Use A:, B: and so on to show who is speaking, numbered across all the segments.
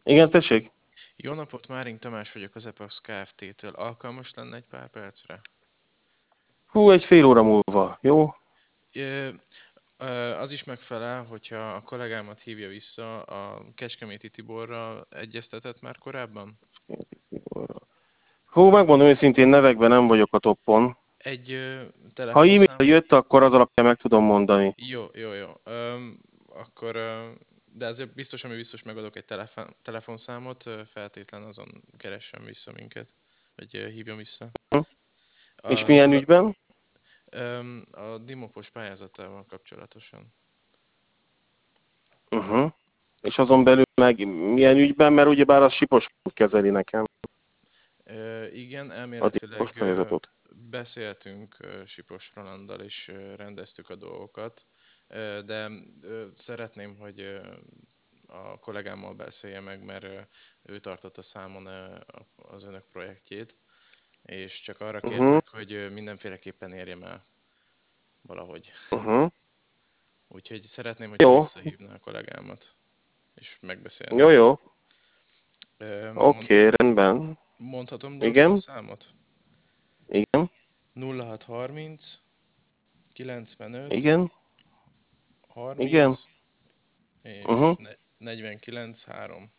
A: Igen, tessék?
B: Jó napot, Máring Tamás vagyok az Epax Kft-től. Alkalmas lenne egy pár percre?
A: Hú, egy fél óra múlva, jó?
B: Ö, az is megfelel, hogyha a kollégámat hívja vissza, a Kecskeméti Tiborral egyeztetett már korábban?
A: Hú, megmondom őszintén, nevekben nem vagyok a toppon.
B: Egy
A: Ha e-mail
B: telefonszám...
A: jött, akkor az alapján meg tudom mondani.
B: Jó, jó, jó. Akkor, de azért biztos, ami biztos megadok egy telefonszámot, feltétlen azon keressen vissza minket, vagy hívjon vissza.
A: Hm? És
B: A
A: milyen
B: nulla,
A: ügyben?
B: a Dimopos pályázatával kapcsolatosan.
A: Uh-huh. És azon belül meg milyen ügyben, mert ugyebár az Sipos kezeli nekem
B: Igen,
A: a
B: elméletileg
A: Dimos pályázatot.
B: beszéltünk Sipos Rolanddal és rendeztük a dolgokat, de szeretném, hogy a kollégámmal beszélje meg, mert ő tartotta számon az önök projektjét, és csak arra kért
A: Uh-huh.
B: meg, hogy mindenféleképpen érjem el valahogy.
A: Uh-huh.
B: Úgyhogy szeretném, hogyha
A: Jó,
B: visszahívná a kollégámat, és
A: jó,
B: megbeszélnénk.
A: jó.
B: Mond,
A: Oké, rendben.
B: mondhatom gyorsan a
A: Igen,
B: számot?
A: igen,
B: 0630 95
A: igen, igen.
B: 30 és
A: Uh-huh.
B: 49 3.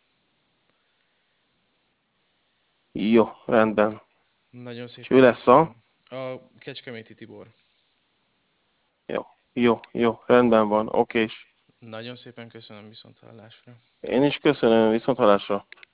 A: Jó, rendben.
B: Nagyon
A: És ő
B: szépen
A: lesz a?
B: köszönöm. A Kecskeméti Tibor.
A: Jó, jó, jó, rendben van, okés.
B: Nagyon szépen köszönöm, viszont hallásra.
A: Én is köszönöm, viszont hallásra.